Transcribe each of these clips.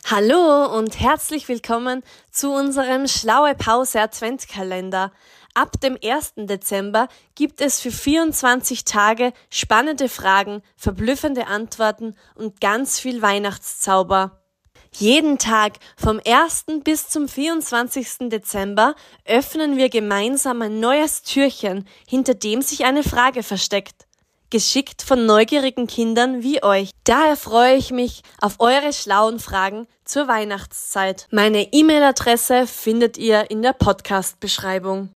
Hallo und herzlich willkommen zu unserem Schlaue Pause Adventkalender. Ab dem 1. Dezember gibt es für 24 Tage spannende Fragen, verblüffende Antworten und ganz viel Weihnachtszauber. Jeden Tag vom 1. bis zum 24. Dezember öffnen wir gemeinsam ein neues Türchen, hinter dem sich eine Frage versteckt. Geschickt von neugierigen Kindern wie euch. Daher freue ich mich auf eure schlauen Fragen zur Weihnachtszeit. Meine E-Mail-Adresse findet ihr in der Podcast-Beschreibung.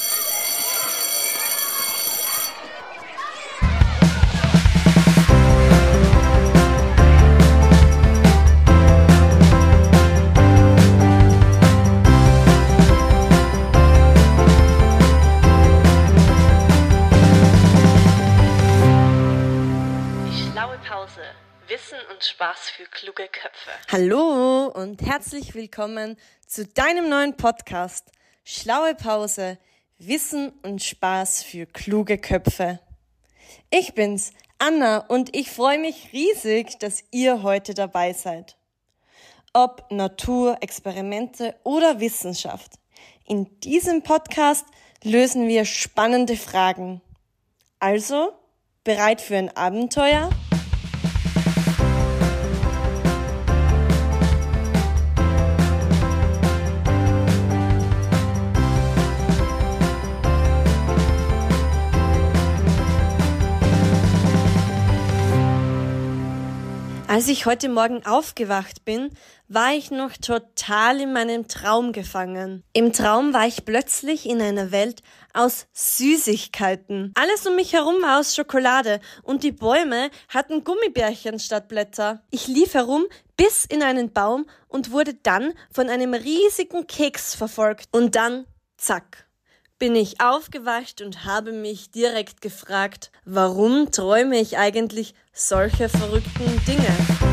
Wissen und Spaß für kluge Köpfe. Hallo und herzlich willkommen zu deinem neuen Podcast Schlaue Pause, Wissen und Spaß für kluge Köpfe. Ich bin's, Anna, und ich freue mich riesig, dass ihr heute dabei seid. Ob Natur, Experimente oder Wissenschaft, in diesem Podcast lösen wir spannende Fragen. Also, bereit für ein Abenteuer? Als ich heute Morgen aufgewacht bin, war ich noch total in meinem Traum gefangen. Im Traum war ich plötzlich in einer Welt aus Süßigkeiten. Alles um mich herum war aus Schokolade und die Bäume hatten Gummibärchen statt Blätter. Ich lief herum bis in einen Baum und wurde dann von einem riesigen Keks verfolgt. Und dann, zack, bin ich aufgewacht und habe mich direkt gefragt, warum träume ich eigentlich solche verrückten Dinge?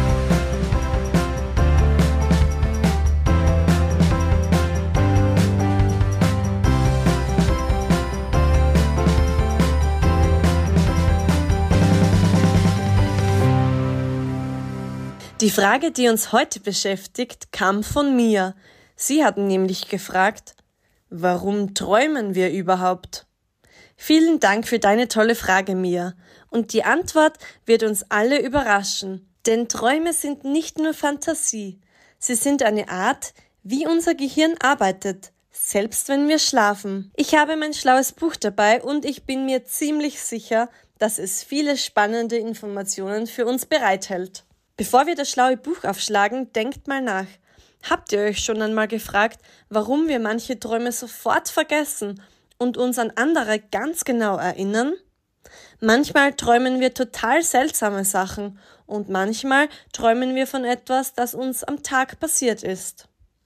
Die Frage, die uns heute beschäftigt, kam von Mia. Sie hat nämlich gefragt, warum träumen wir überhaupt? Vielen Dank für deine tolle Frage, Mia. Und die Antwort wird uns alle überraschen. Denn Träume sind nicht nur Fantasie. Sie sind eine Art, wie unser Gehirn arbeitet, selbst wenn wir schlafen. Ich habe mein schlaues Buch dabei und ich bin mir ziemlich sicher, dass es viele spannende Informationen für uns bereithält. Bevor wir das schlaue Buch aufschlagen, denkt mal nach. Habt ihr euch schon einmal gefragt, warum wir manche Träume sofort vergessen und uns an andere ganz genau erinnern? Manchmal träumen wir total seltsame Sachen und manchmal träumen wir von etwas, das uns am Tag passiert ist.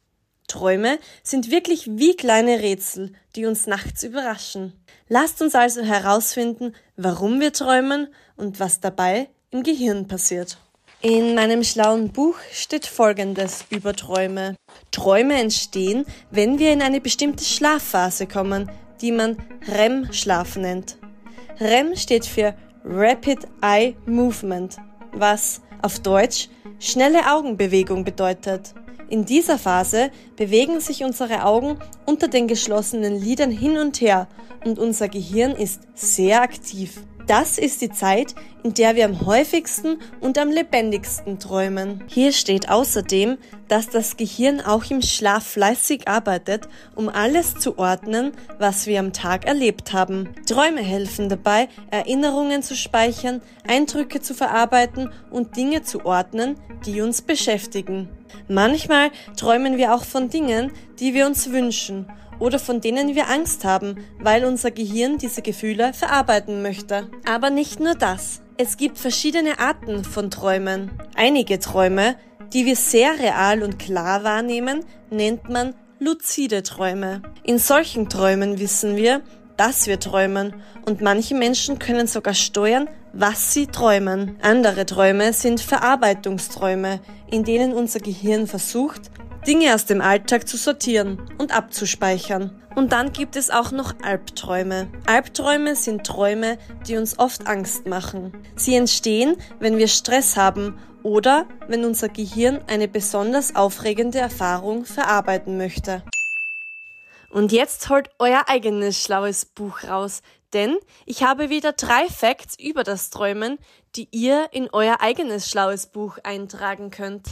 Träume sind wirklich wie kleine Rätsel, die uns nachts überraschen. Lasst uns also herausfinden, warum wir träumen und was dabei im Gehirn passiert. In meinem schlauen Buch steht Folgendes über Träume. Träume entstehen, wenn wir in eine bestimmte Schlafphase kommen, die man REM-Schlaf nennt. REM steht für Rapid Eye Movement, was auf Deutsch schnelle Augenbewegung bedeutet. In dieser Phase bewegen sich unsere Augen unter den geschlossenen Lidern hin und her und unser Gehirn ist sehr aktiv. Das ist die Zeit, in der wir am häufigsten und am lebendigsten träumen. Hier steht außerdem, dass das Gehirn auch im Schlaf fleißig arbeitet, um alles zu ordnen, was wir am Tag erlebt haben. Träume helfen dabei, Erinnerungen zu speichern, Eindrücke zu verarbeiten und Dinge zu ordnen, die uns beschäftigen. Manchmal träumen wir auch von Dingen, die wir uns wünschen oder von denen wir Angst haben, weil unser Gehirn diese Gefühle verarbeiten möchte. Aber nicht nur das. Es gibt verschiedene Arten von Träumen. Einige Träume, die wir sehr real und klar wahrnehmen, nennt man luzide Träume. In solchen Träumen wissen wir, dass wir träumen und manche Menschen können sogar steuern, was sie träumen. Andere Träume sind Verarbeitungsträume, in denen unser Gehirn versucht, Dinge aus dem Alltag zu sortieren und abzuspeichern. Und dann gibt es auch noch Albträume. Albträume sind Träume, die uns oft Angst machen. Sie entstehen, wenn wir Stress haben oder wenn unser Gehirn eine besonders aufregende Erfahrung verarbeiten möchte. Und jetzt holt euer eigenes schlaues Buch raus, denn ich habe wieder 3 Facts über das Träumen, die ihr in euer eigenes schlaues Buch eintragen könnt.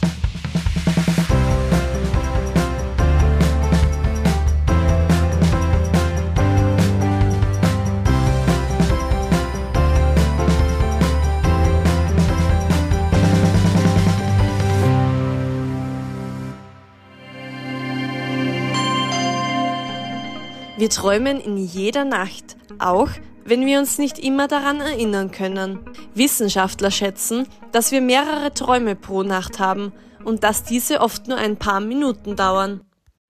Wir träumen in jeder Nacht, auch wenn wir uns nicht immer daran erinnern können. Wissenschaftler schätzen, dass wir mehrere Träume pro Nacht haben und dass diese oft nur ein paar Minuten dauern.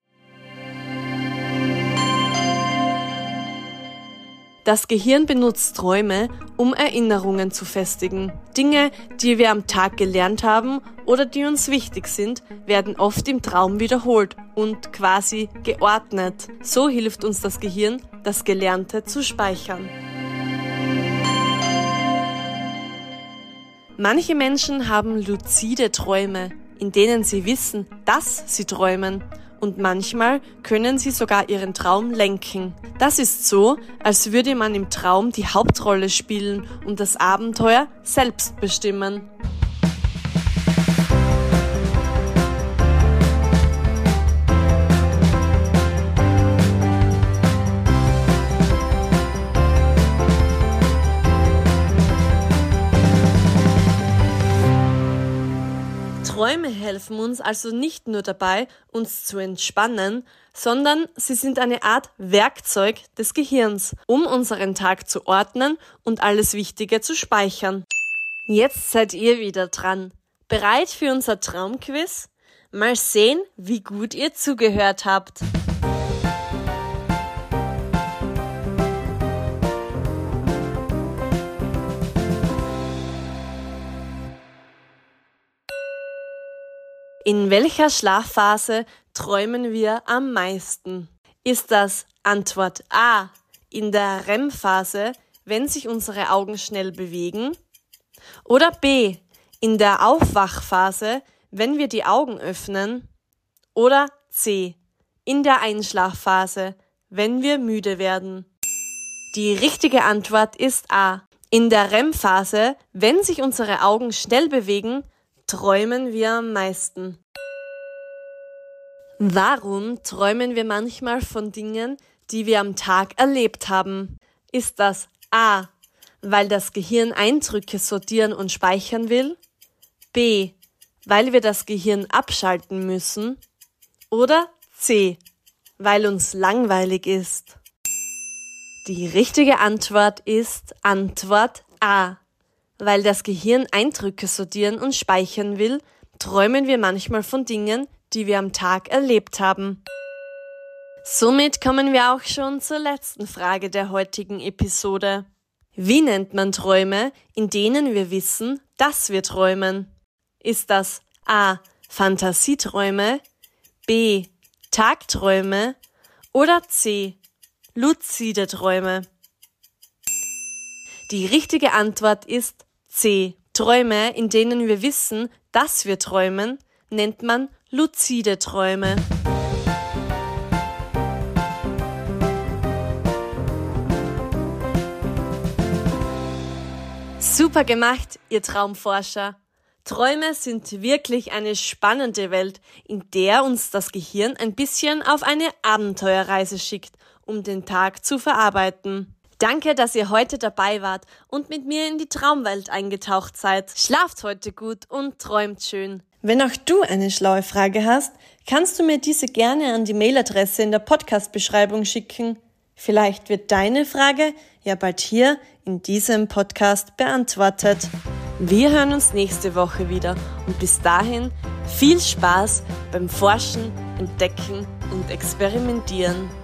Das Gehirn benutzt Träume, um Erinnerungen zu festigen. Dinge, die wir am Tag gelernt haben oder die uns wichtig sind, werden oft im Traum wiederholt und quasi geordnet. So hilft uns das Gehirn, das Gelernte zu speichern. Manche Menschen haben luzide Träume, in denen sie wissen, dass sie träumen. Und manchmal können sie sogar ihren Traum lenken. Das ist so, als würde man im Traum die Hauptrolle spielen und das Abenteuer selbst bestimmen. Träume helfen uns also nicht nur dabei, uns zu entspannen, sondern sie sind eine Art Werkzeug des Gehirns, um unseren Tag zu ordnen und alles Wichtige zu speichern. Jetzt seid ihr wieder dran. Bereit für unser Traumquiz? Mal sehen, wie gut ihr zugehört habt. In welcher Schlafphase träumen wir am meisten? Ist das Antwort A, in der REM-Phase, wenn sich unsere Augen schnell bewegen? Oder B, in der Aufwachphase, wenn wir die Augen öffnen? Oder C, in der Einschlafphase, wenn wir müde werden? Die richtige Antwort ist A. In der REM-Phase, wenn sich unsere Augen schnell bewegen, träumen wir am meisten. Warum träumen wir manchmal von Dingen, die wir am Tag erlebt haben? Ist das A, weil das Gehirn Eindrücke sortieren und speichern will? B, weil wir das Gehirn abschalten müssen? Oder C, weil uns langweilig ist? Die richtige Antwort ist Antwort A. Weil das Gehirn Eindrücke sortieren und speichern will, träumen wir manchmal von Dingen, die wir am Tag erlebt haben. Somit kommen wir auch schon zur letzten Frage der heutigen Episode. Wie nennt man Träume, in denen wir wissen, dass wir träumen? Ist das A. Fantasieträume, B. Tagträume oder C. Luzide Träume? Die richtige Antwort ist C. Träume, in denen wir wissen, dass wir träumen, nennt man luzide Träume. Super gemacht, ihr Traumforscher! Träume sind wirklich eine spannende Welt, in der uns das Gehirn ein bisschen auf eine Abenteuerreise schickt, um den Tag zu verarbeiten. Danke, dass ihr heute dabei wart und mit mir in die Traumwelt eingetaucht seid. Schlaft heute gut und träumt schön. Wenn auch du eine schlaue Frage hast, kannst du mir diese gerne an die Mailadresse in der Podcast-Beschreibung schicken. Vielleicht wird deine Frage ja bald hier in diesem Podcast beantwortet. Wir hören uns nächste Woche wieder und bis dahin viel Spaß beim Forschen, Entdecken und Experimentieren.